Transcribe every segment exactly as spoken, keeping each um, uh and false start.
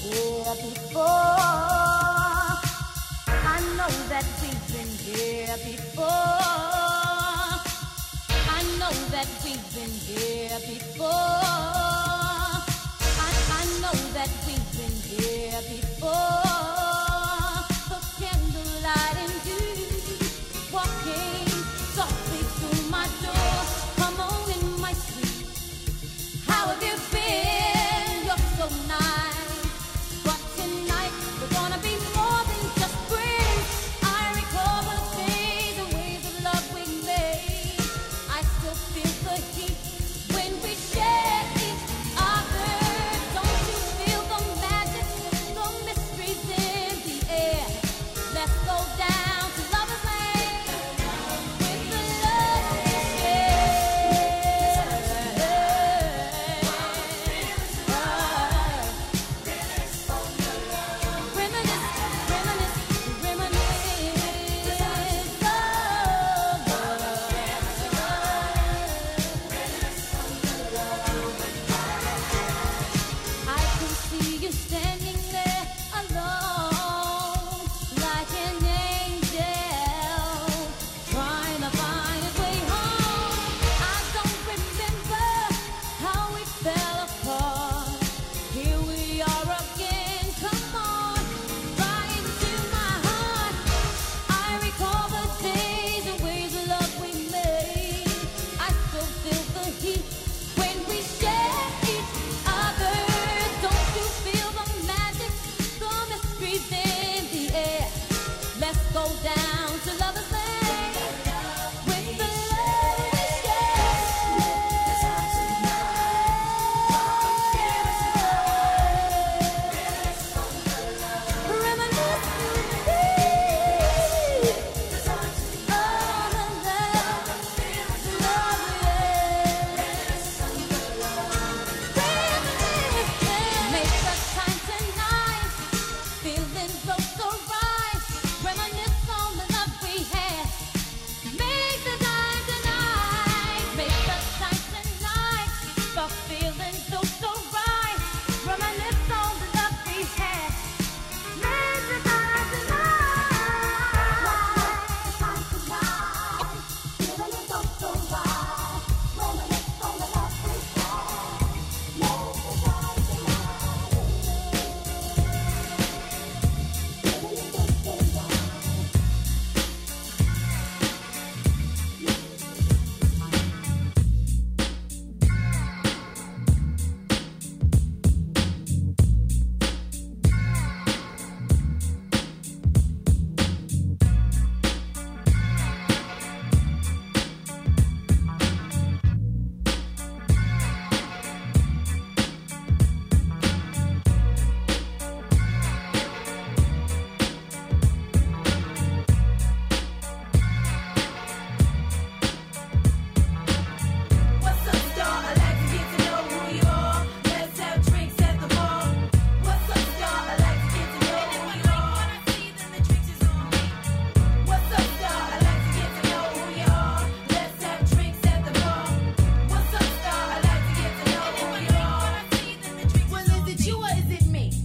here before. I know that we've been here before. I know that we've been here before. I, I know that we've been here before. The candlelight and you walking softly through my door. Come on in, my sweet. How have you been? You're so nice. But tonight we're gonna be more than just friends. I recall the days and ways of love we made. I still feel the heat when we share each other. Don't you feel the magic, the mysteries in the air? Let's go down to Lover's Lane with the love we share. Reminisce, reminisce, reminisce I can see you standing there alone, like an angel, trying to find his way home. I don't remember how we fell apart. Here we are again. Come on, right into my heart. I recall the days and ways of love we made. I still feel the heat when we share each other. Don't you feel the magic, the mysteries in the air? Let's go down to Lover's Lane with the love we share. Reminisce, make the time tonight, feeling so so right. Reminisce on the love we had. Make the time tonight, make the time tonight, the feeling so so right. Reminisce on the love we had. Make the time tonight, feeling so so right. Reminisce on the love we had. Make the time What's up, star? I'd like to get to know who you are. Let's have drinks at the bar. What's up, star? I'd like to get to know who you are. When I see then the drinks is on me. What's up, star? I'd like to get to know who you are. Let's have drinks at the bar. What's up, star? I'd like to get to know who you are. When I see then the drinks well, is it you or is it me?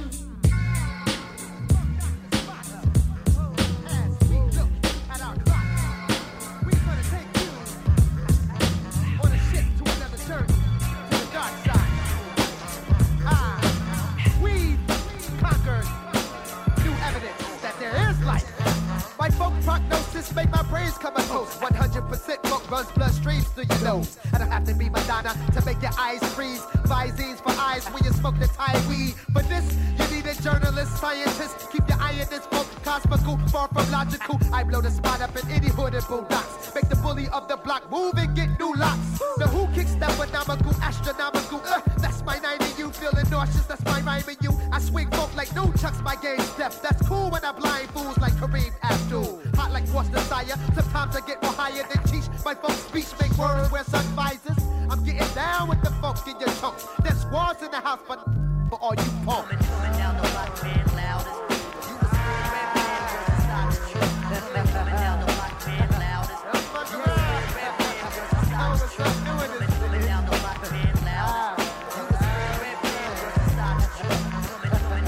As we look at our clock, we're gonna take you on a ship to another journey to the dark side. Ah, we've conquered new evidence that there is life. My folk prognosis make my brains come a toast. one hundred percent funk runs bloodstreams through your nose. I don't have to be Madonna to make your eyes freeze. Visines for eyes when you smoke the Thai weed. For this, you need a journalist, scientist. Keep your eye in this book, cosmical, far from logical. I blow the spot up in any hood and boondocks. Make the bully of the block move and get new locks. The who kicks that phenomenal, astronomical. Uh, that's my nine and you feeling nauseous. That's my rhyme and you. I swing folk like new chucks, my game steps. That's cool when I blind fools like Kareem Abdul. Hot like Ross Desire. Sometimes I get more higher than Cheech. My folk speech make words wear sun visors. I'm getting down with the funk in your chunks. There's walls in the house for, for all you punks. Coming, coming down the block, man, loudest. You was red man versus Doctor Dre. Coming, coming down the block, man, loudest. You was red man versus Doctor Dre. Coming, coming down the block, man, loudest. You was red man versus Doctor Dre. Coming, coming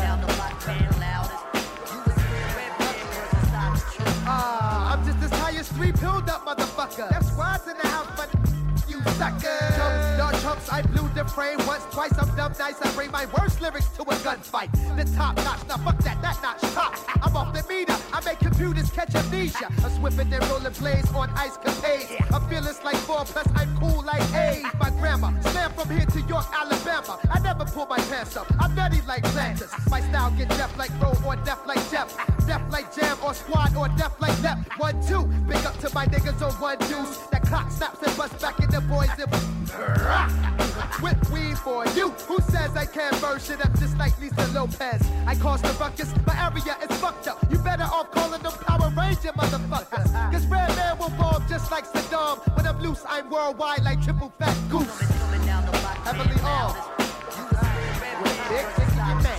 three pilled up motherfucker. That's squads in the house, but you suckers. Chumps, y'all chumps, I blew the frame once, twice. I'm dumb nice, I bring my worst lyrics to a gunfight. The top notch, now fuck that, that notch top. I'm off the meter, I make computers catch amnesia. I'm swimming and rolling blades on ice capades. I'm fearless like four, plus I'm cool like eight. My grandma, slam from here to York, Alabama. I never pull my pants up, I'm nutty like planters. My style get deaf like roll or deaf like Jeff. Deaf like jam or squad or deaf like left. One, two, big up to my niggas on one deuce. That clock snaps and busts back in the boys and whip weed for you. Who says I can't burn shit up just like Lisa Lopez? I cause the ruckus, my area is fucked up. You better off calling them Power Ranger motherfuckers. Cause Red Man will bomb just like Saddam. When I'm loose, I'm worldwide like triple fat goose. Heavily armed. Big six your man.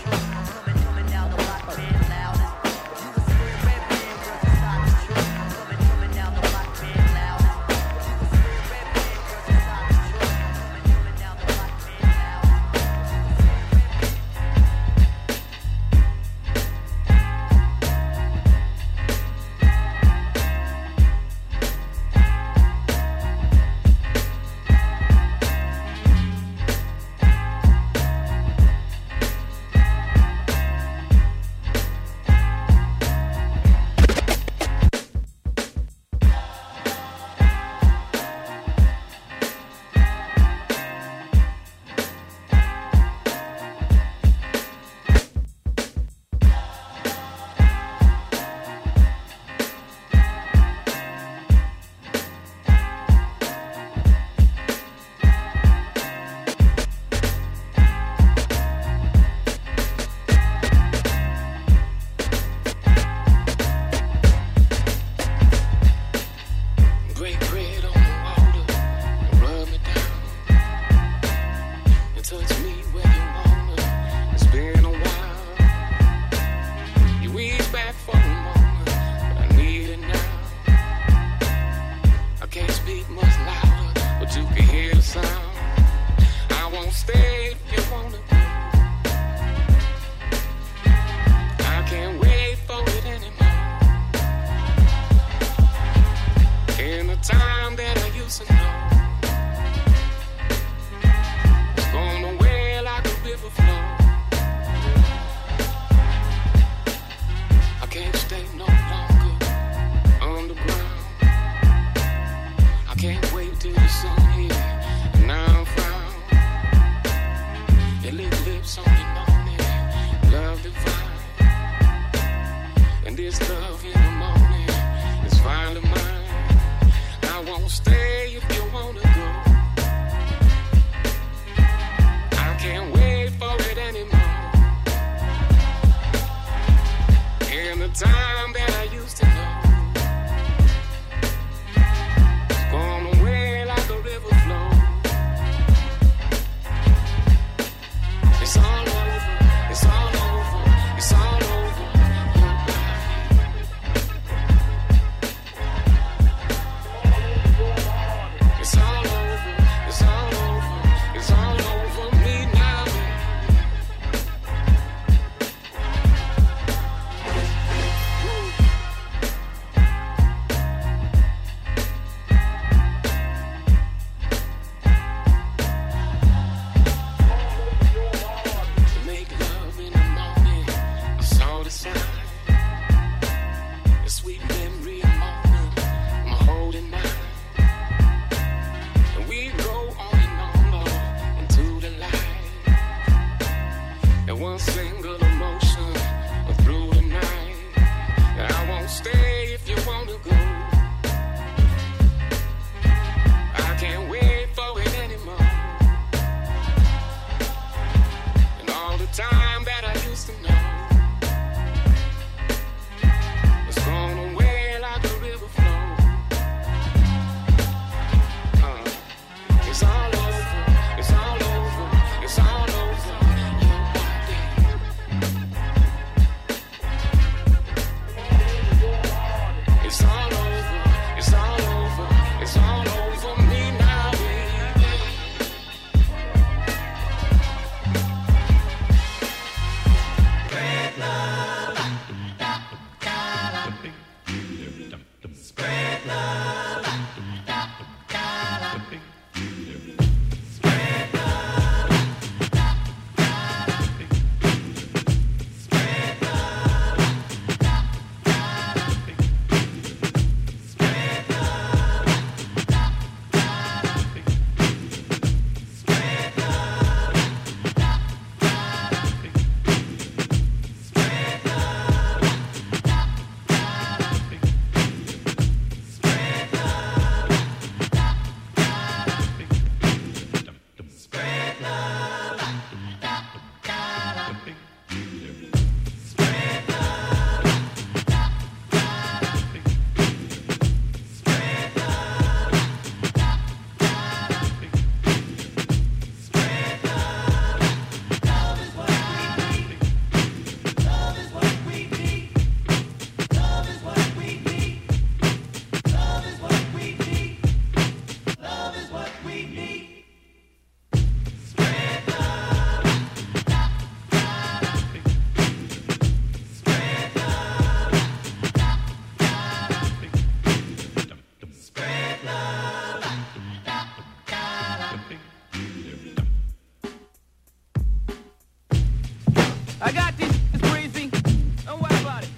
got this. It's breezy. Don't worry about it.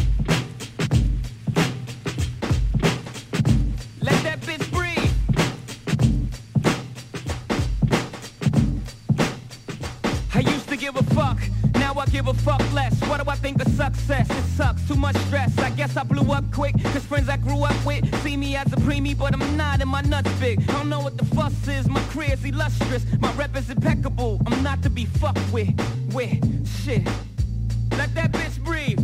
Let that bitch breathe. I used to give a fuck. Now I give a fuck less. What do I think of success? It sucks, too much stress. I guess I blew up quick, cause friends I grew up with see me as a preemie, but I'm not, and my nuts big. I don't know what the fuss is, my career's illustrious. My rep is impeccable, I'm not to be fucked with. With shit. Let that bitch breathe.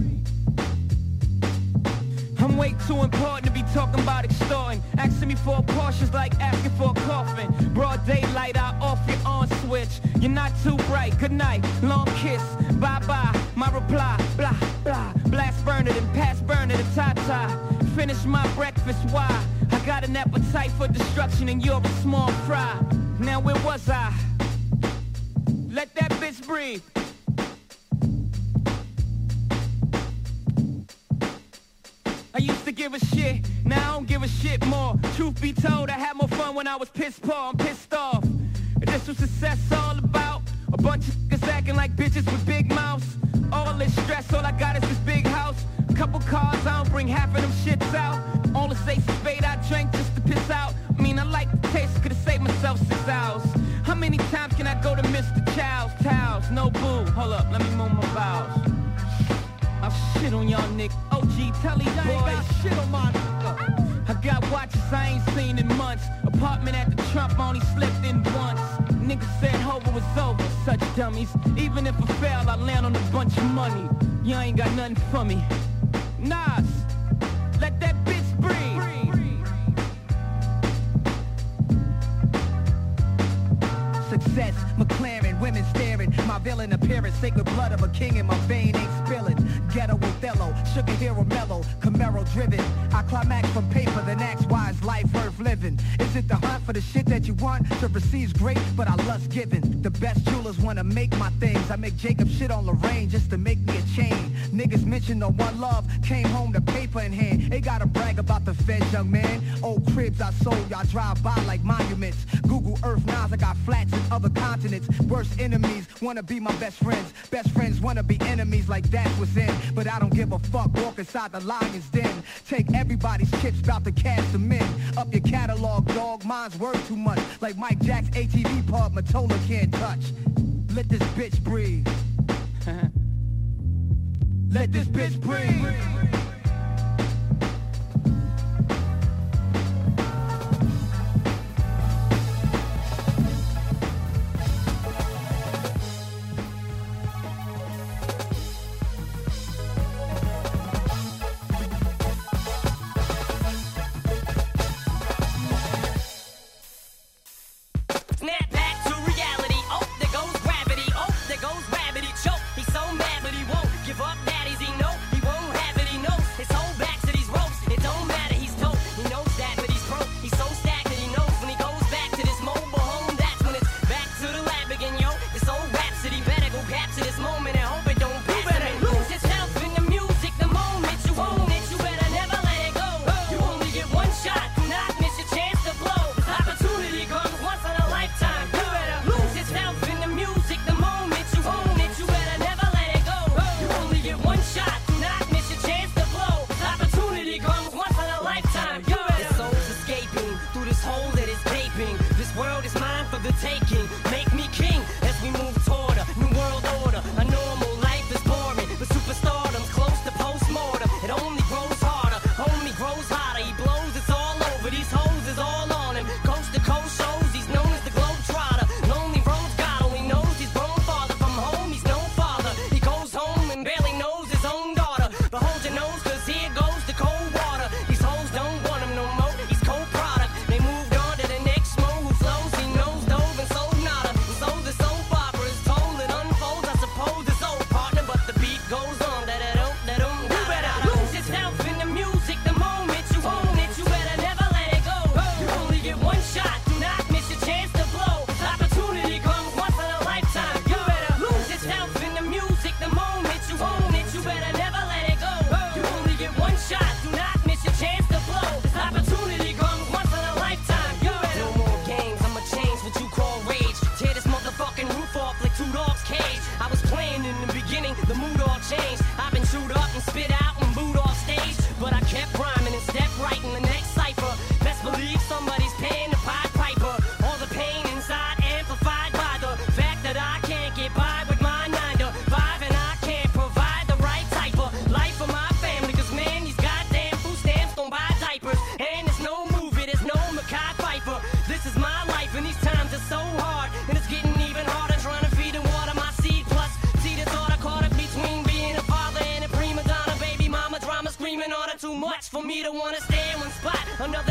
I'm way too important to be talking about extorting. Asking me for a Porsche's like asking for a coffin. Broad daylight, I off your on switch. You're not too bright, good night, long kiss, bye-bye. My reply, blah, blah. Blast burner, then pass burner to ta-ta. Finish my breakfast, why? I got an appetite for destruction and you're a small fry. Now where was I? Let that bitch breathe. I used to give a shit, now I don't give a shit more. Truth be told, I had more fun when I was pissed poor, I'm pissed off. And this was success all about? A bunch of niggas acting like bitches with big mouths. All this stress, all I got is this big house. A couple cars, I don't bring half of them shits out. All the ace of spade I drank just to piss out. I mean, I like the taste, could've saved myself six hours. How many times can I go to Mister Child's towels? No boo, hold up, let me move my bowels. I'll shit on y'all niggas. O G, tell these boys. Got shit on my nigga. I got watches I ain't seen in months. Apartment at the Trump, I only slept in once. Niggas said Hova was over, such dummies. Even if I fail, I land on a bunch of money. Y'all ain't got nothing for me. Nas, let that bitch breathe. Success, McLaren, women staring. My villain appearance, sacred blood of a king in my vein ain't spilling. Ghetto Othello, sugar hero mellow, Camaro driven. I climax from paper, then ask why is life worth living? Is it the hunt for the shit that you want? To receive's great, but I lust giving. The best jewelers wanna make my things. I make Jacob shit on Lorraine just to make me a chain. Niggas mention the one love, came home to paper in hand. They gotta brag about the feds, young man. Old cribs I sold, y'all drive by like monuments. Google Earth Nas, I got flats in other continents. Worst enemies wanna be my best friends. Best friends wanna be enemies, like that's what's in. But I don't give a fuck, walk inside the lion's den. Take everybody's chips, bout to cash them in. Up your catalog, dog, mine's worth too much. Like Mike Jack's A T V pub, Matola can't touch. Let this bitch breathe. Let this bitch breathe. Give up, daddies, he know he won't have it, he knows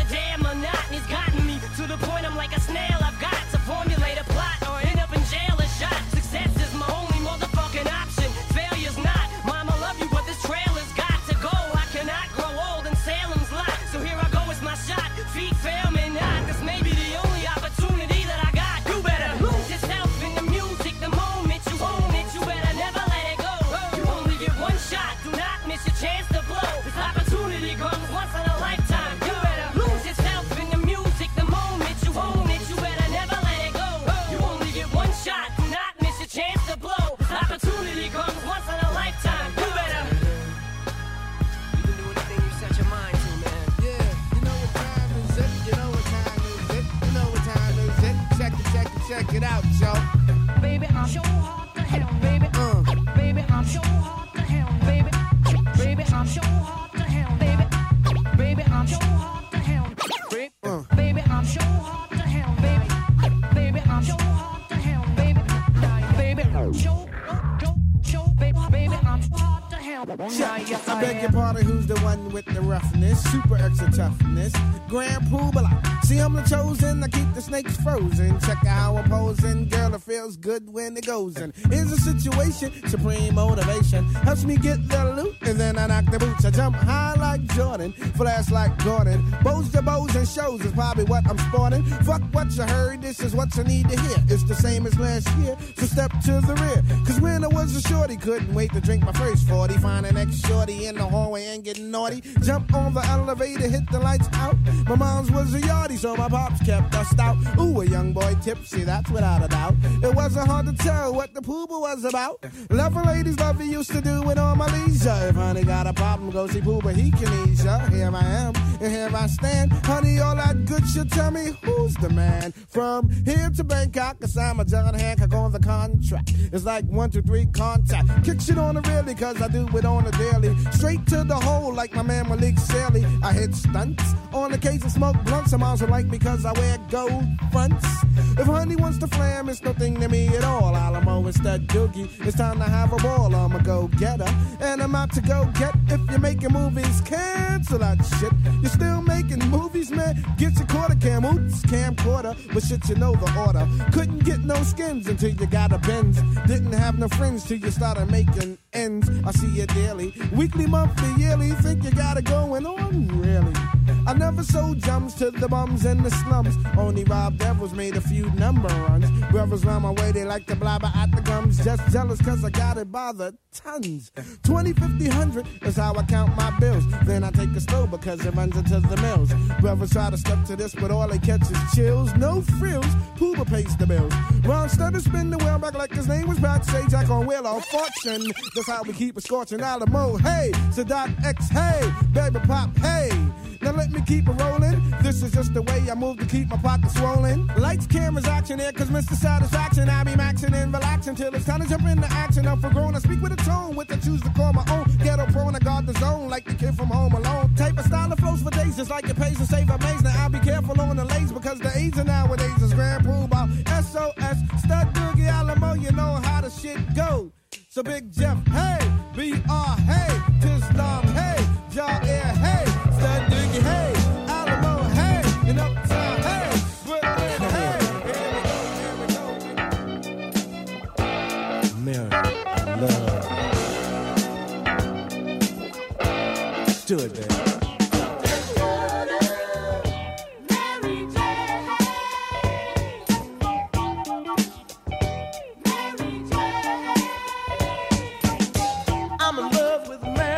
the damn monotony's gotten me to the point I'm like a snail. I've got to formulate a plot or end up in jail or shot. Success is my only motherfucking option. Failure's not. Mama love you, but this trailer's got to go. I cannot grow old in Salem's lot. So here I go, it's my shot. Feet fail me not. This may be the only opportunity that I got. You better lose yourself in the music the moment you own it. You better never let it go. You only get one shot. Do not miss your chance to blow. This opportunity comes once in a lifetime. You better lose yourself in the music the moment you own it. You better never let it go. You only get one shot. Do not miss your chance to blow. This opportunity comes once in a lifetime. You better. You can do anything you set your mind to, man. Yeah, you know what time is it? You know what time is it? You know what time is it? Check it, check it, check it out, yo. Baby, I'm so hard to handle, baby. Uh. Baby, I'm so hard to handle, baby. Baby, I'm so hard to handle, baby. Baby, I'm so hard to handle. Uh. Baby, I'm so hard to handle, baby. Baby, I'm so hard to handle, baby. Baby, so, so, so, baby, baby, I'm so hard to handle. I beg your pardon, who's the one with the roughness? Super extra toughness. Grand Poobah. See, I'm the chosen, I keep the snakes frozen. Check out how I'm posing. Girl, it feels good when it goes in. Here's a situation, supreme motivation. Helps me get the loot, and then I knock the boots. I jump high like Jordan, flash like Gordon. Bows to bows and shows is probably what I'm sporting. Fuck what you heard, this is what you need to hear. It's the same as last year, so step to the rear. Cause when I was a shorty, couldn't wait to drink my first forty. Find an ex-shorty in the hallway and get naughty. Jump on the elevator, hit the lights out. My mom's was a yardie, so my pops kept us stout. Ooh, a young boy tipsy, that's without a doubt. It wasn't hard to tell what the Poobah was about. Loving ladies, love you used to do it on my leisure. If honey got a problem, go see Poobah, he can ease ya. Here I am, and here I stand. Honey, all that good shit, tell me who's the man. From here to Bangkok, I signed my John Hancock on the contract. It's like one, two, three, contact. Kick shit on the really, cause I do it on the daily. Straight to the hole, like my man Malik Saley. I hit stunts on occasion, smoke blunts. Some moms will like me cause I wear gold fronts. If honey wants to flam, it's no thing to me at all. Alamo instead doogie, it's time to have a ball. I'm a go-getter, and I'm out to go get. If you're making movies, cancel that shit. You're still making movies, man? Get your quarter cam, oops, camcorder. But shit, you know the order. Couldn't get no skins until you got a Benz. Didn't have no friends till you started making ends. I see you daily, weekly, monthly, yearly. Think you got it going on, really? I never sold jumps to the bums in the slums. Only Rob Devils made a few number runs. Brothers round my way, they like to blabber at the gums. Just jealous cause I got it by the tons. twenty, fifty, one hundred is how I count my bills. Then I take it slow because it runs into the mills. Brothers try to step to this, but all they catch is chills. No frills, Poobah pays the bills. Ron Stutter spin the wheel back like his name was backstage. Jack on Wheel of Fortune. That's how we keep it scorching. Alamo, hey, Sadat X, hey, Baby Pop, hey. Now let me keep it rolling. This is just the way I move to keep my pockets swollen. Lights, cameras, action here, cause Mister Satisfaction. I be maxing and relaxing till it's time to jump into action. I'm for grown, I speak with a tone, with I choose to call my own. Ghetto pro and I guard the zone, like the kid from Home Alone. Type of style that flows for days, just like it pays to save our maze. Now I'll be careful on the lanes, because the AIDS of nowadays is Grand Poobah. S O S, Stud Doogie Alamo, you know how the shit go. So Big Jeff, hey, B R, hey, Tislam, hey, Jaw Air, hey, Stud Doogie, hey, Alamo, hey, and Uptown, hey, Brooklyn, hey. Mary, I love. Do it, baby. I'm in love with a man.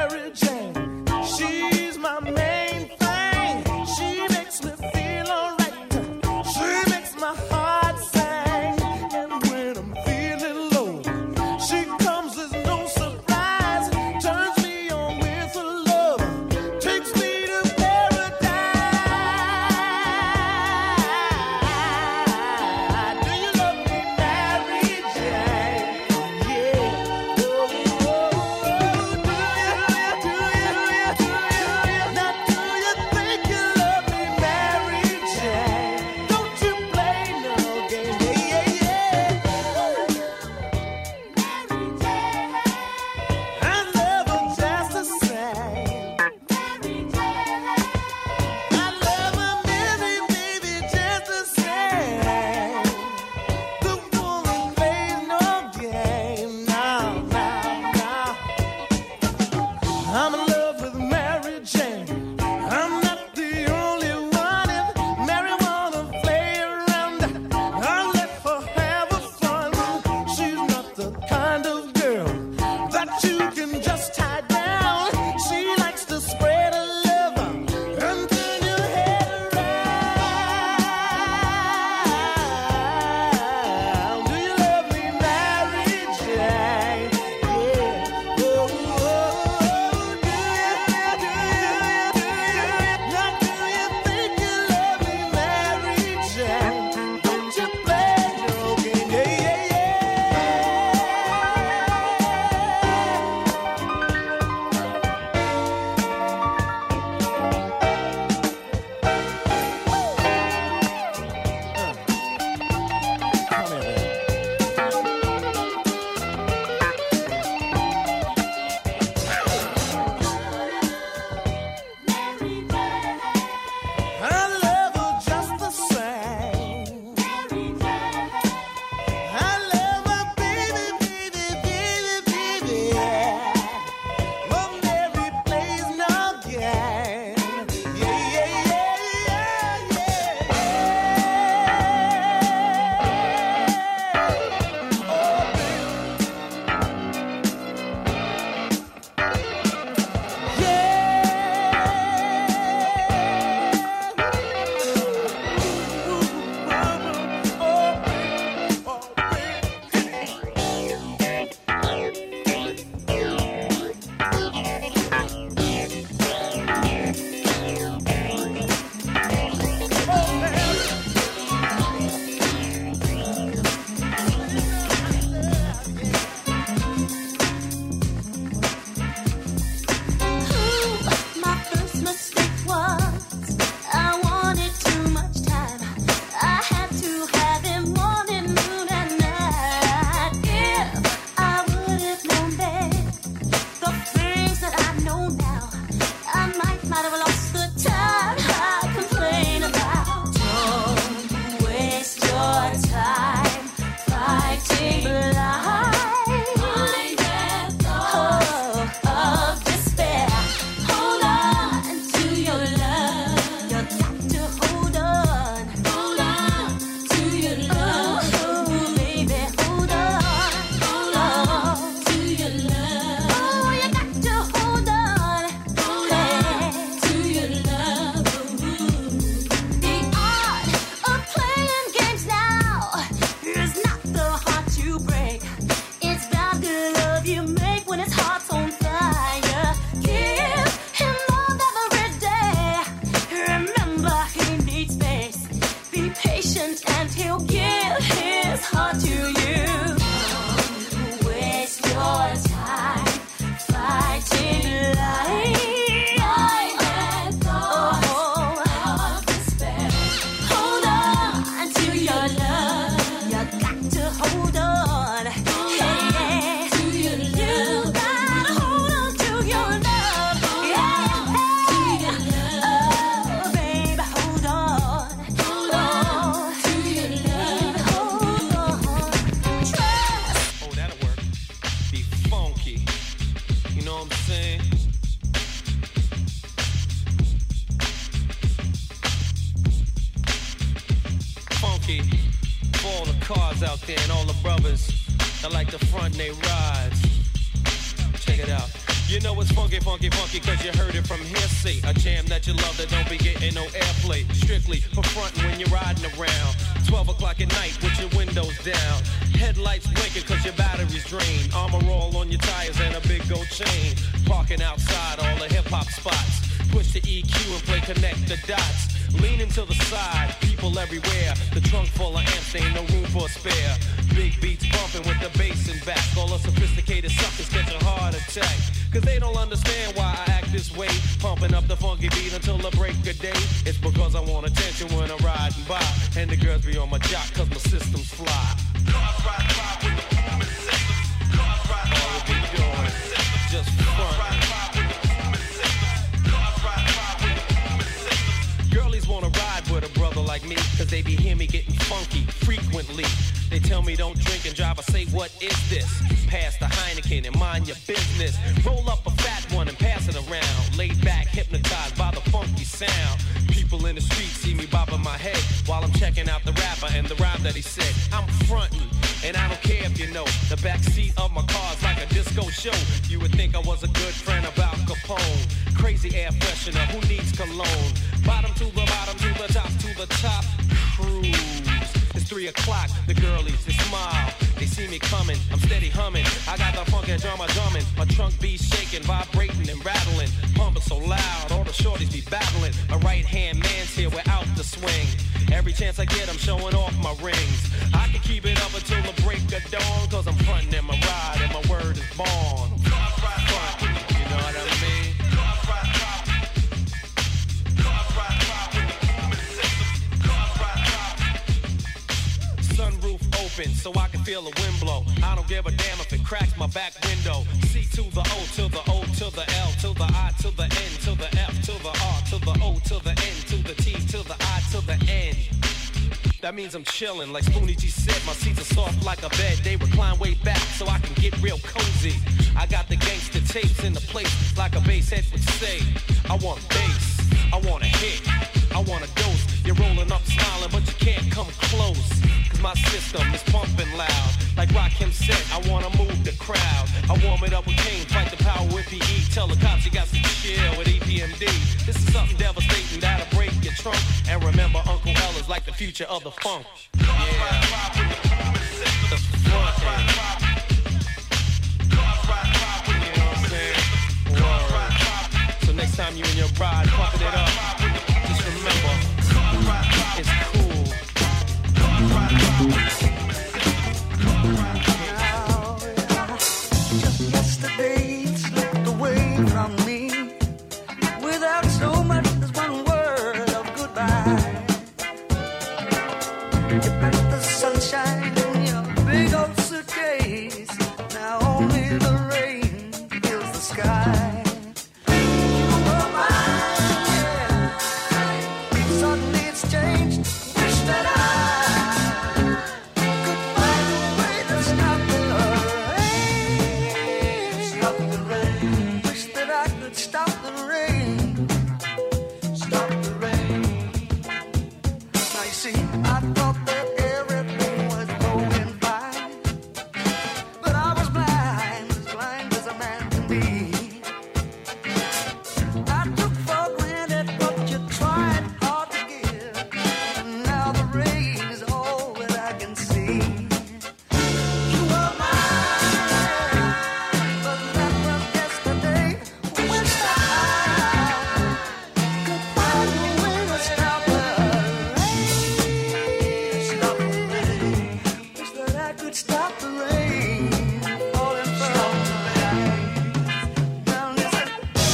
funky. For all the cars out there and all the brothers that like the front and they rides. Check it out. You know it's funky, funky, funky, cause you heard it from hearsay. A jam that you love that don't be getting no airplay. Strictly for frontin' when you're riding around. twelve o'clock at night with your windows down. Headlights blinking cause your battery's drained. Armor all on your tires and a big gold chain. Parking outside all the hip-hop spots. Push the E Q and play connect the dots. Leaning to the side, people everywhere. The trunk full of amps, ain't no room for a spare. Big beats bumping with the bass in back. All the sophisticated suckers catch a heart attack. Cause they don't understand why I act this way. Pumping up the funky beat until the break of day. It's because I want attention when I'm riding by. And the girls be on my jock cause my system's fly. Cars ride by with the booming system. Cars ride by with the booming system. Just front. Girlies wanna ride with a brother like me, cause they be hear me getting funky frequently. They tell me don't drink and drive, I say what is this? Pass the Heineken and mind your business. Roll up a fat one and pass it around. Laid back, hypnotized by the funky sound. People in the street see me bobbing my head while I'm checking out the rapper and the rhyme that he said. I'm frontin', and I don't care if you know. The backseat of my car's like a disco show. You would think I was a good friend of Al Capone. Crazy air freshener, who needs cologne? Bottom to the bottom, to the top, to the top. Cruise. It's three o'clock, the girlies, they smile. They see me coming, I'm steady humming. I got the funky drummer drumming. My trunk be shaking, vibrating and rattling. Pumping so loud, all the shorties be battling. A right-hand man's here without the swing. Every chance I get, I'm showing off my rings. I can keep it up until the break of dawn, cause I'm frontin' in my ride and my word is born. Front, you know what I mean? Sunroof open so I can feel the wind blow. I don't give a damn if it cracks my back window. C to the O to the O to the L to the I to the N to the F to the R to the O to the N to the T to the I to the N. That means I'm chillin', like Spoonie G said. My seats are soft like a bed. They recline way back so I can get real cozy. I got the gangster tapes in the place like a bass head would say. I want bass, I want a hit, I want a dose. You're rolling up smiling but you can't come close. Cause my system is pumping loud. Like Rakim said, I wanna move the crowd. I warm it up with Kane, fight the power with P E. Tell the cops you got to chill with E P M D. This is something devastating that'll break your trunk. And remember Uncle L is like the future of the funk. Yeah. The front end. You know what I'm saying? Word. So next time you and your bride pumping it up, just remember, it's cool. Just yesterday it slipped away from me without so much as one word of goodbye. You packed the sunshine in your big old suitcase. Now only the rain fills the sky. You were mine, yeah. Suddenly it's changed. Wish that I could find a way to stop the rain. Stop the rain. Wish that I could stop the rain. Stop the rain. Now you see, I thought that everything was going fine, but I was blind, as blind as a man can be. I took for granted what you tried hard to give, and now the rain is all that I can see. You were mine, but that was yesterday. Wish that I could find a way to stop the rain. Stop the rain. Wish that I could stop the rain falling from the rain. Now listen.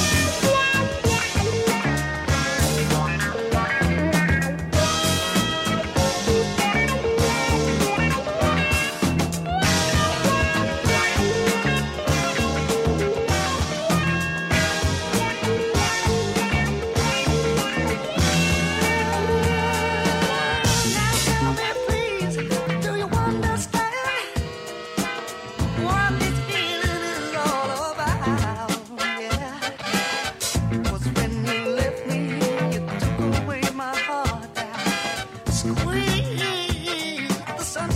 Now tell me please, do you understand what this feeling is all about? Yeah, 'cause when you left me, you took away my heart. Now squeeze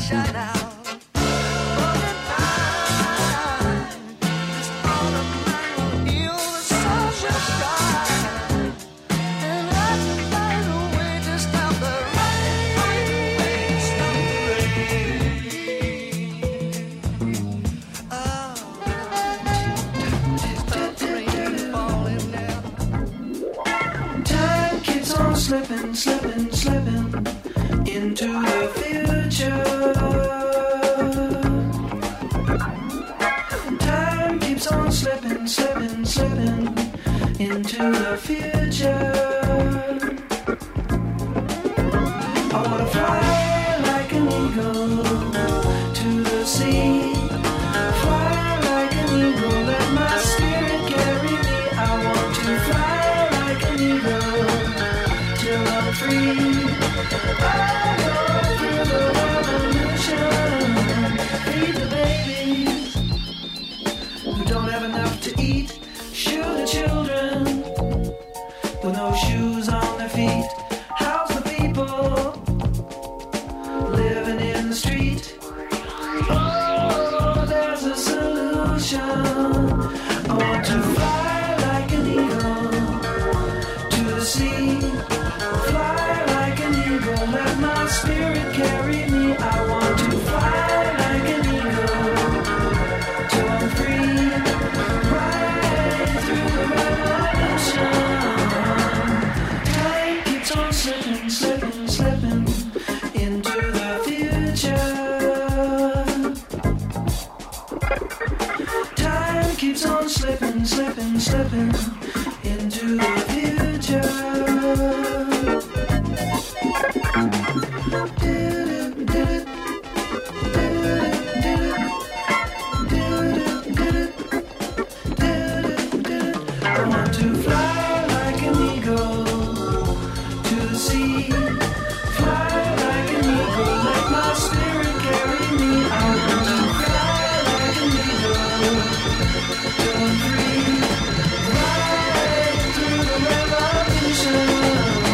shine out. But in time, this autumn night will heal, the sun will shine. And as the night away, just stop the rain, stop the rain. Time keeps on slipping, slipping, slipping into the future. Time keeps on slipping, slipping, slipping into the future. I wanna fly like an eagle to the sea. Fly like an eagle, let my spirit carry me. I want to fly like an eagle till I'm free. I go through the revolution, feed the babies who don't have enough to eat. Shoe the children with no shoes on their feet. House the people living in the street. Oh, there's a solution. I want to fly like an eagle to the sea. Fly like an eagle, let my spirit carry me. I want to fly like an eagle till I'm free. Right through the revolution. Time keeps on slipping, slipping, slipping into the future. Time keeps on slipping, slipping, slipping into the future. I want to fly like an eagle to the sea. Fly like an eagle, let my spirit carry me. I want to fly like an eagle till I'm free. Right through the revolution.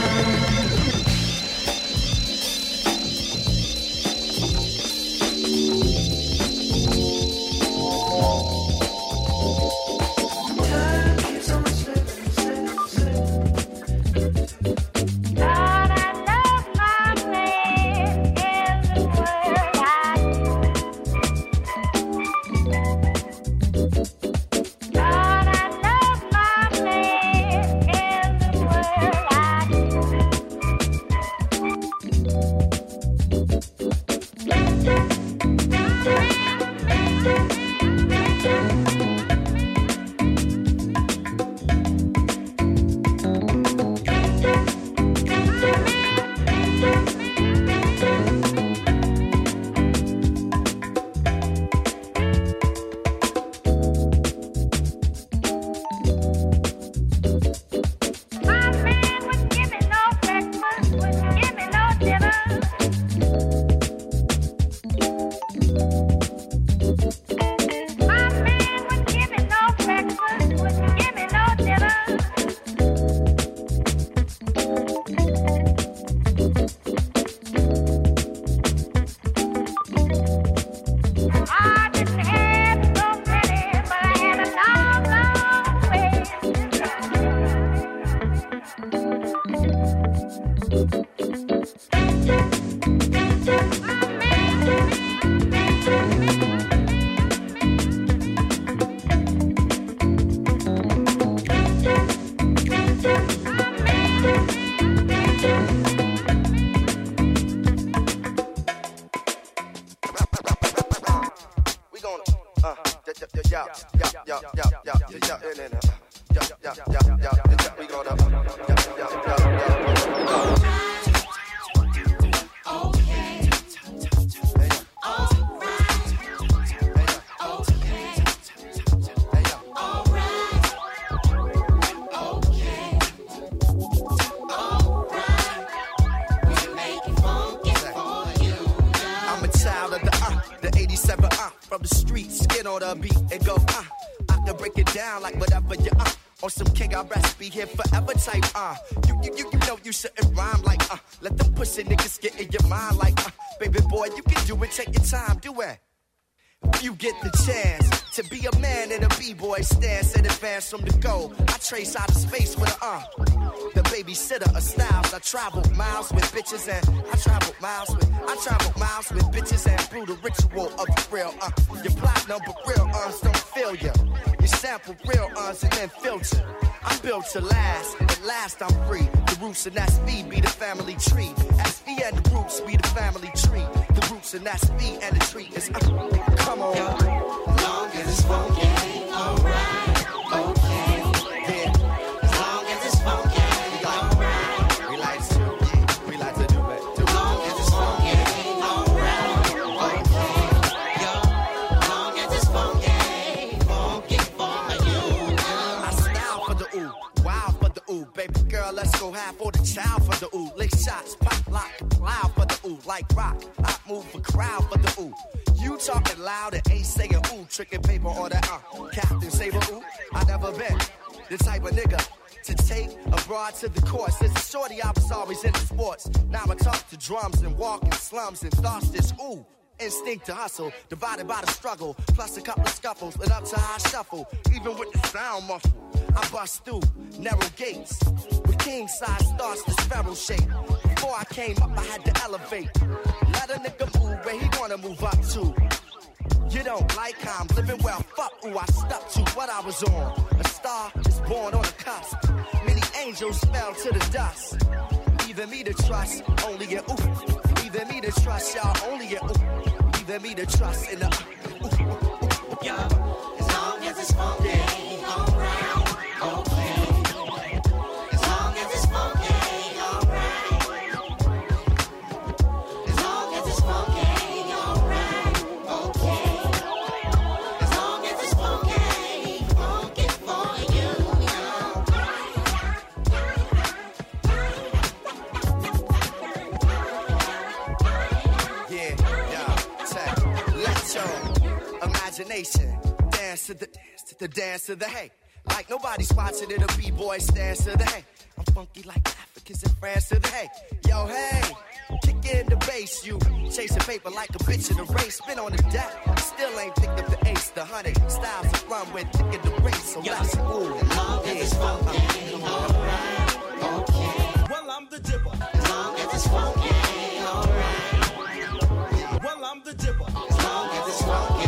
Time keeps on slipping, slipping, slipping. God, I love my man in the world I God, I love my man in the world I My man would give me no breakfast, wouldn't give me no dinner. My man would give me no breakfast, wouldn't give me no dinner. I didn't have so many, but I had a long, long way We gon' uh, yeah, yeah, yeah, yeah, yeah, yeah, yeah, yeah, yeah, yeah, yeah, yeah, yeah, yeah, yeah, yeah, we gonna, yeah, yeah, yeah, yeah, I'm a child of the uh, the eighty-seven uh, from the streets, skin on the beat and go uh. I can break it down like whatever you uh. Or some king I rest, be here forever type, uh. You, you, you, you know you shouldn't rhyme like, uh. Let them pussy niggas get in your mind like, uh. Baby boy, you can do it, take your time, do it. You get the chance to be a man in a b-boy stance and advance from the goal. I trace out of space with a uh. The babysitter of styles. I travel miles with bitches and I travel miles with I travel miles with bitches and brew the ritual of the real uh. Your platinum but real uns don't feel ya. You sample real uns and then filter. I'm built to last, at last I'm free. The roots and that's me be the family tree. S V and the roots be the family tree. The roots and that's me and the tree is uh. Come on. Long as it's funky, alright, okay. Yeah. As long as it's funky, alright. We like to, yeah, we like to do it. Do long as it's funky, alright, okay. Yo, long as it's funky, funky for you. I style for the ooh, wild for the ooh. Baby girl, let's go half for the child for the ooh. Lick shots, pop, lock, loud for the ooh. Like rock, I move a crowd for the ooh. You talking loud and ain't saying ooh, tricking paper on that uh. Captain Saber ooh, I never been the type of nigga to take a broad to the course. As a shorty, I was always into sports. Now I talk to drums and walk in slums and thoughts this ooh. Instinct to hustle, divided by the struggle. Plus a couple of scuffles, and up to high shuffle. Even with the sound muffled, I bust through narrow gates. With king size starts the sparrow shape. Before I came up, I had to elevate. Let a nigga move where he wanna move up to. You don't like how I'm living well, fuck who I stuck to what I was on. A star is born on the cusp. Many angels fell to the dust. Leaving me to trust only in ooh. Leaving me to trust y'all only in ooh. Leaving me to trust in the ooh. ooh, ooh, ooh. Yeah. As long as it's funky, alright, okay. As long as it's funky, alright. As long as it's funky, alright, okay. As long as it's funky, funky for you. Yeah, yeah, check. Let your imagination dance to the dance to the dance to the hey. Like nobody's watching it, a b-boy stands to the hey. I'm funky like Africans in France to the hey. Yo, hey, kick in the bass, you chasing paper like a bitch in a race. Been on the deck, still ain't picked up the ace. The hundred styles of run with thick in the race. So let's move. As long as it's funky, alright, okay. Well, I'm the dipper. As long as it's funky, alright. Well, I'm the dipper. As long as it's funky,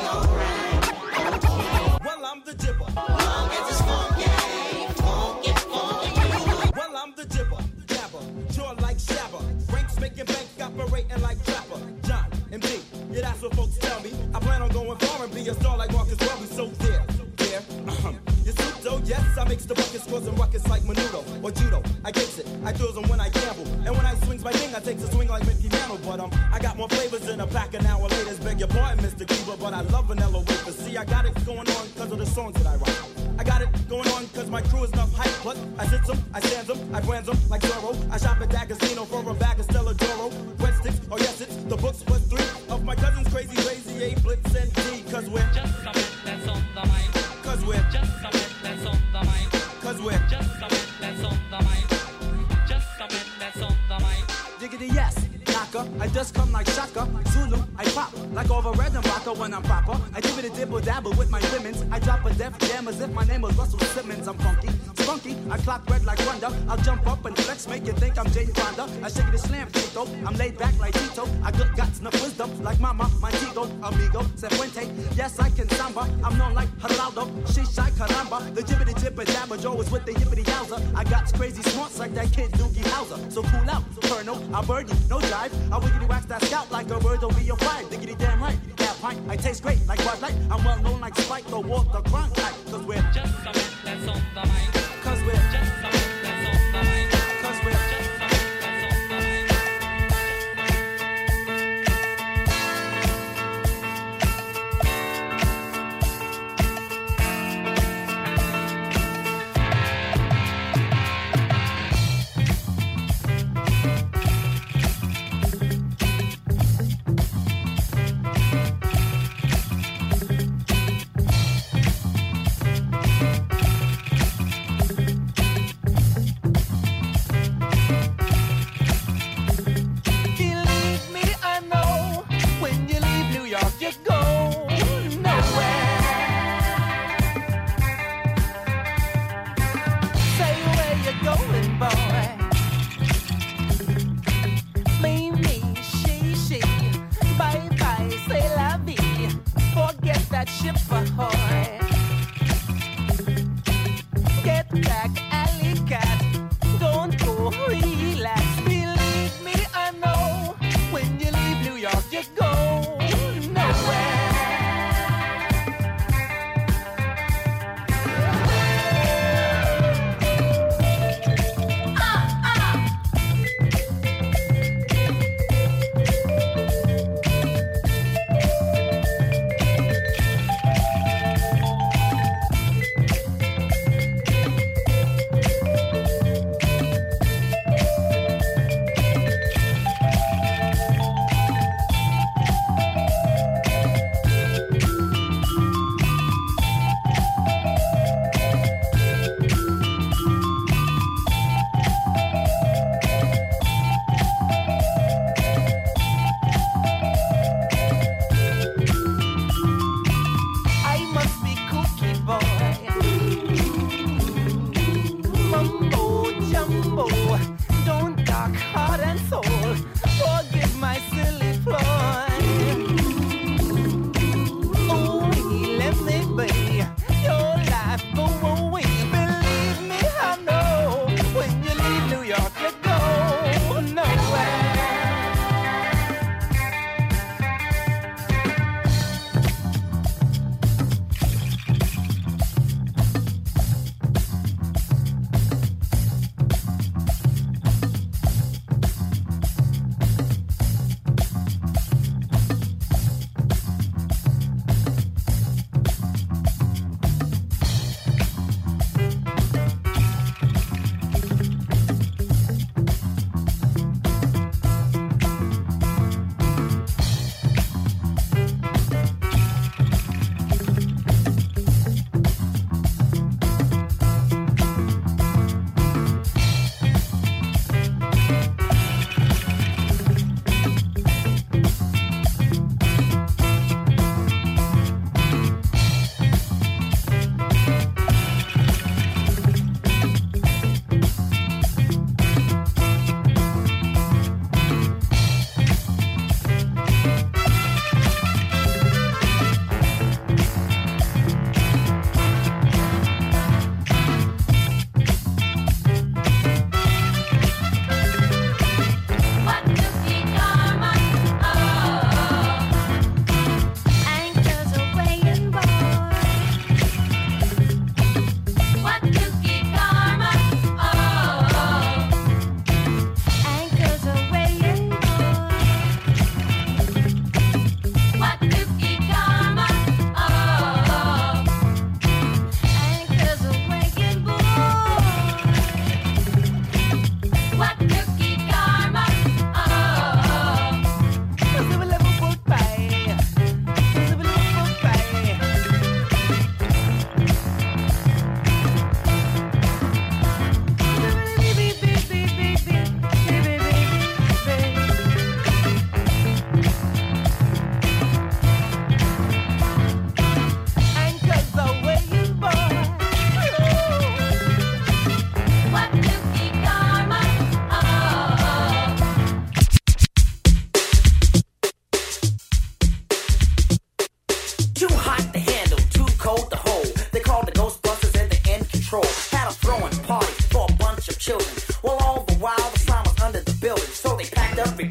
alright. Well, I'm the dipper. As long as it's funky, funky for you. Well, I'm the dipper. Dabber, jaw like Shabba. Ranks making bank, operating like Trapper. John and B, yeah, that's what folks tell me. I plan on going far and be a star like Marcus Welby. So there, there, uh-huh. You soup though, yes, I mix the buckets, causing ruckus like Menudo or Judo. I gets it, I throws them when I gamble. And when I swings my thing, I takes a swing like Mickey Mantle. But um, I got more flavors in a pack an hour later. Beg your pardon, Mister Cuba, but I love vanilla wafers. See, I got it going on because of the songs that I write. I got it going on because my crew is enough hype. Plus, I sit them, I stand them, I brands them like Zorro. I shop at D'Agostino for a bag of Stella Doro. Breadsticks, oh yes, it's the books plus three of my cousins, Crazy, Lazy, A, Blitz, and D. Cause we're just a bit that's on the mic. Cause we're just a bit that's on the mic. Cause we're just a bit that's on the mic. Just a bit that's on the mic. Diggity yes, knocker. I just come like Shaka. Zulu, I pop like over red and rocker when I'm proper. I give it a dibble dabble with my lemons. I drop a def jam as if my name was Russell Simmons. I'm funky, spunky. I clock red like Wonder. I'll jump up and flex, make you think I'm Jane Fonda. I shake it a slam, Tito. I'm laid back like Tito. I got guts, no wisdom like Mama, Montego, Amigo, Cefuente. Yes, I can samba. I'm known like Geraldo, Shisha Caramba. The jibbity jibber jabber Joe is with the yippity yowza. I got crazy smarts like that kid Doogie Howser. So cool out, Colonel. I'll bird you, no jive. I'll wiggity wax that scout like a bird will be your five. Diggity damn right, that pint. I taste great like Bud Light. I'm well known like Spike or Walter Cronkite. Cause we're just a bit that's on the mic. Cause we're just a bit that's on the mic. Cause we're just a bit that's on the mic.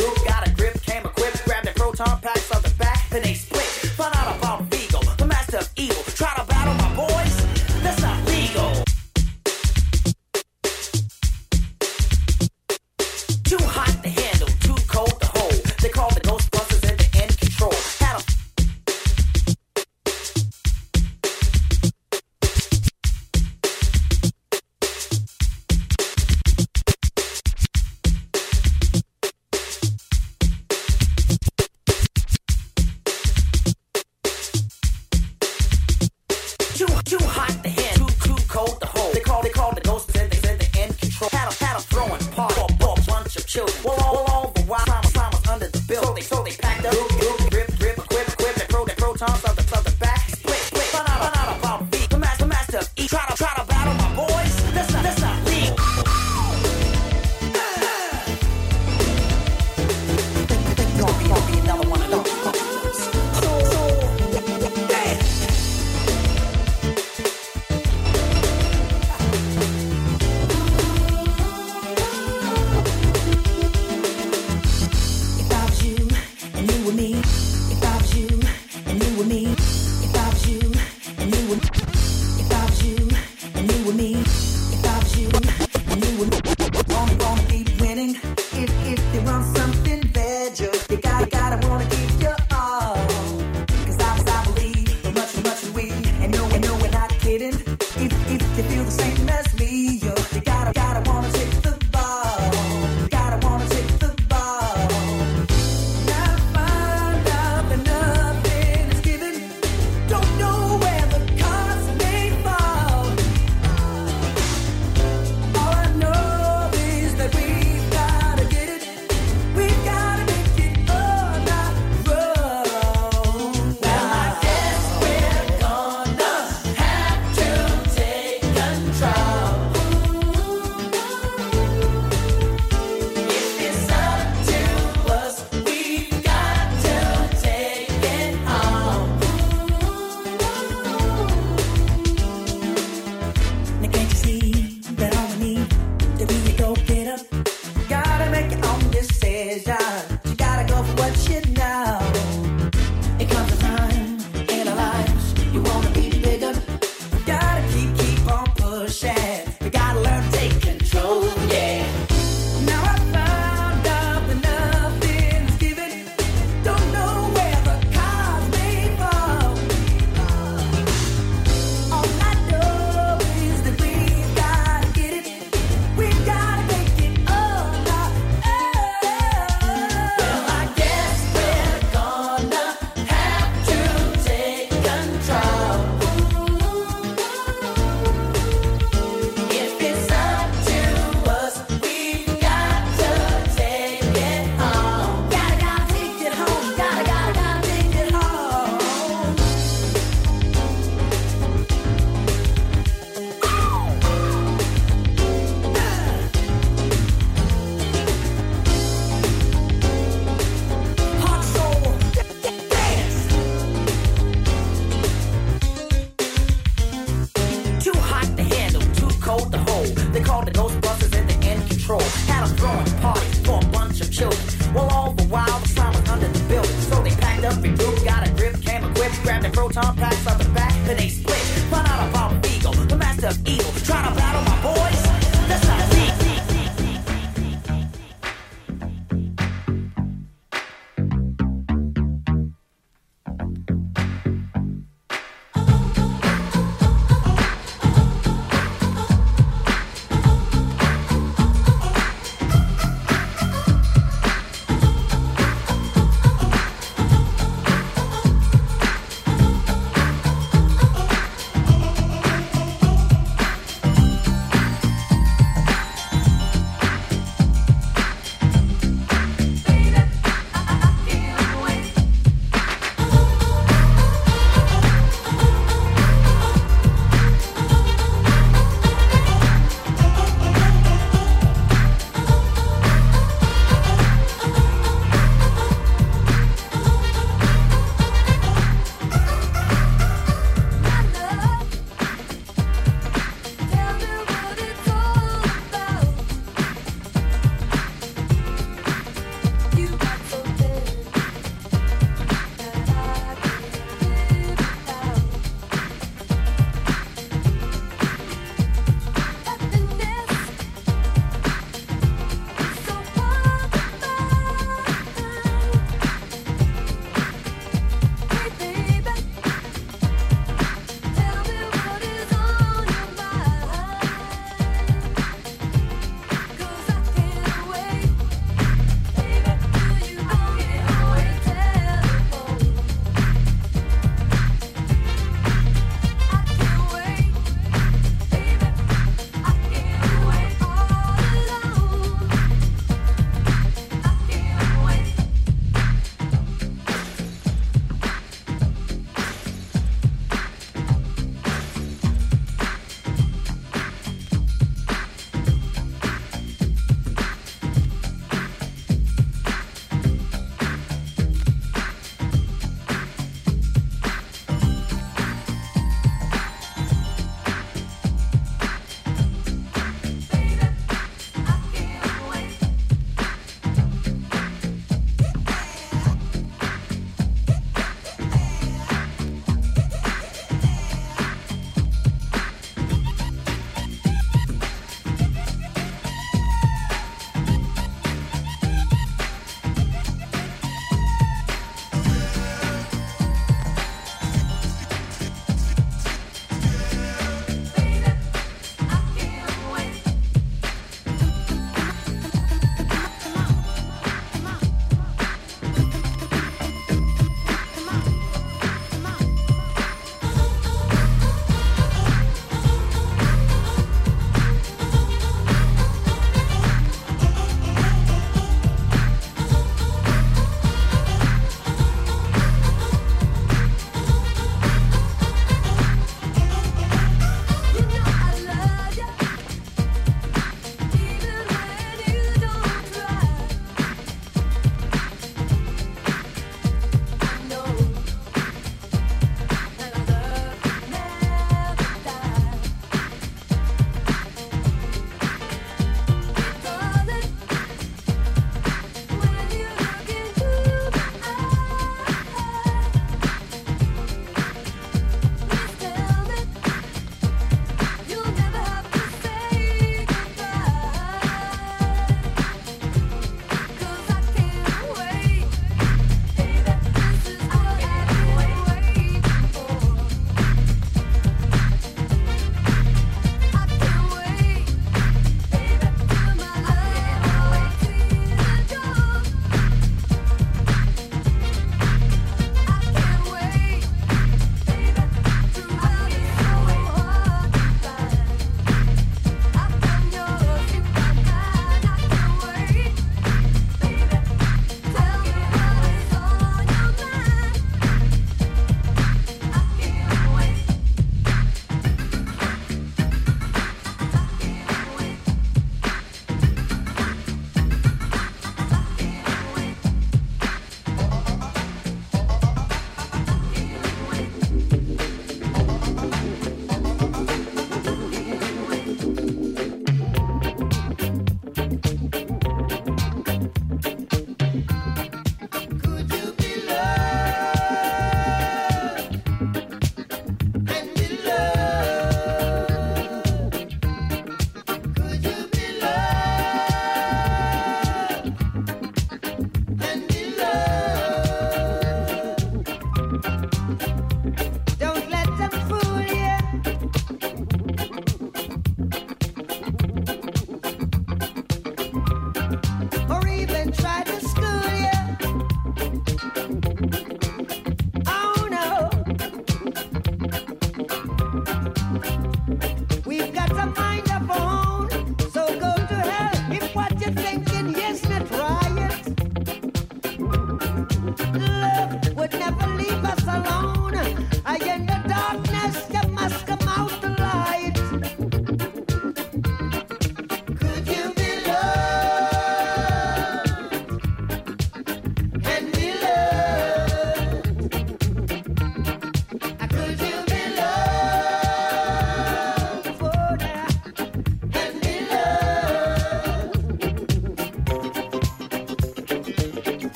group got a grip, came equipped, grabbed their proton packs off the back, then they split. Found out about Vigo, the master of evil. Try to battle my boys? That's not legal. Too hot to handle, too cold to hold. They call the Ghostbusters and they're in control. Had a Too, too hot to handle, too, too cold to hold. They call, they call the ghosts and they said they're in control. Had a, had a throwing party for a bunch of children. Well, all, all over while time was, time was under the bill. So they, so they packed up, grip, grip, grip, equip, equip, they pro, they protons of the, of the back. Split, split, find out, find out about V. The master, the master of E. Try to, try to battle my boys. That's not, that's not legal. Think you're gonna be another one of those.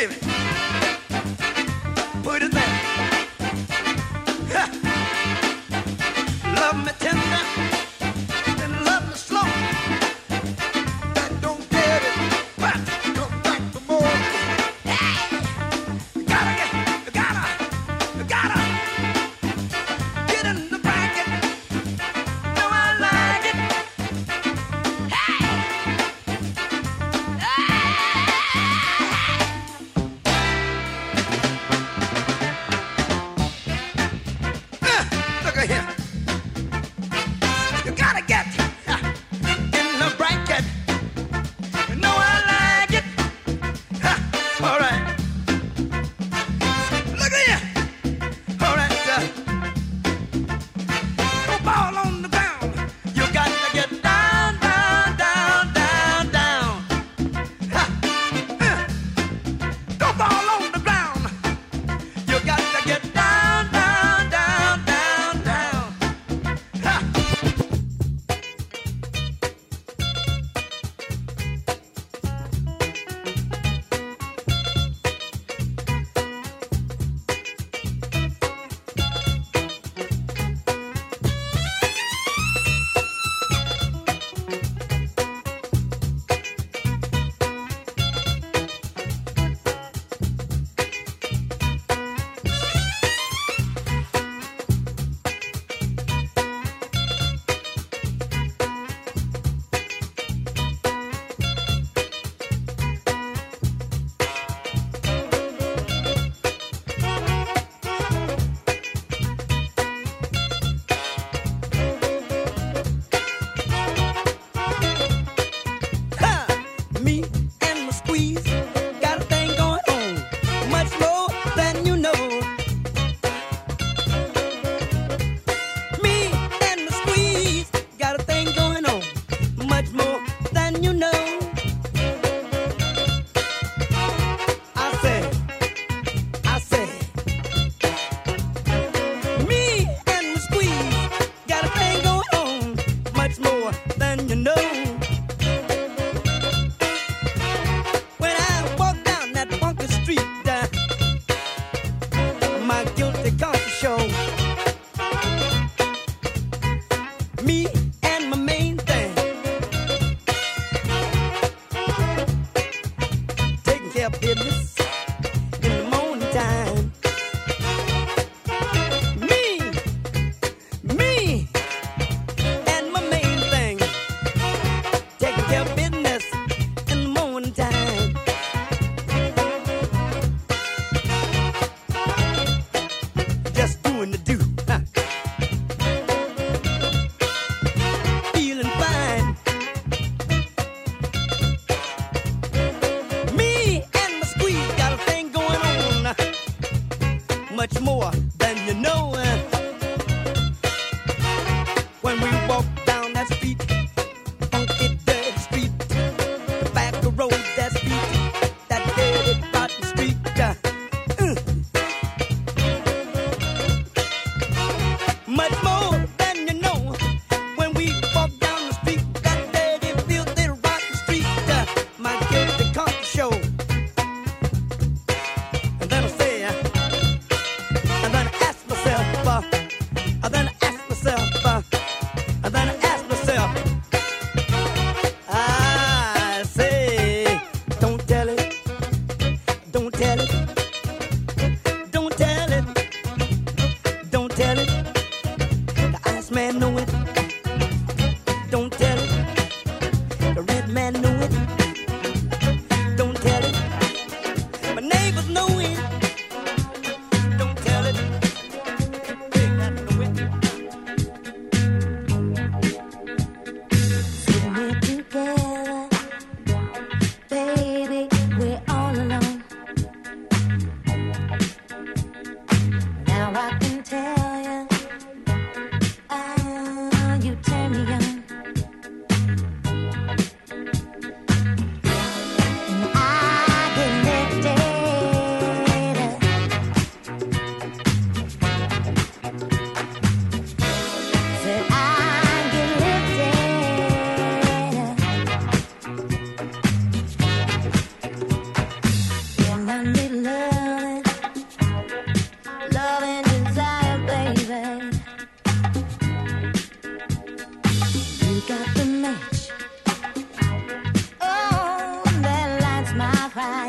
give it. Put it there. Ha. Love me tender and love me slow. That don't get it. But come back for more. Hey. You gotta get, you gotta, you gotta get in the bracket. Know I like it. Hey. Look at here. You gotta get uh, in the bracket. You know I like it. Uh, all right. Look at here. All right. Uh, no ball on the ground. You got to get down, down, down, down, down. Uh, uh, no ball on the ground. You got to get down, down, down, down, down. Ha! Ha! Me and my squeeze got a thing going on, much more than you know. Me and my squeeze got a thing going on, much more than you know. I said, I said, me and my squeeze got a thing going on, much more than you know. When I walk down that funky street, uh, my guilty conscience show. Me and my main thing, taking care of business in the morning time. Me, me, and my main thing, taking care of business in the morning time. Just doing the do, huh? Feeling fine. Me and my squeeze got a thing going on, uh, much more than you know. uh. When we walk down that street, funky dirty street, the back of road that street, that dirty rotten street. Uh, uh. Much more than you know. When we walk down the street, that dirty, filthy, rotten street, uh, my guilty conscience show. And then I say, uh, and then I ask myself, uh, and then I ask myself, uh, and then I ask myself, I say, don't tell it, don't tell it, don't tell it, don't tell it. The ice man know it, don't tell it. The red man know it, don't tell it. My neighbors know it, don't tell it. They got to know it. Putting it together, baby. my pride.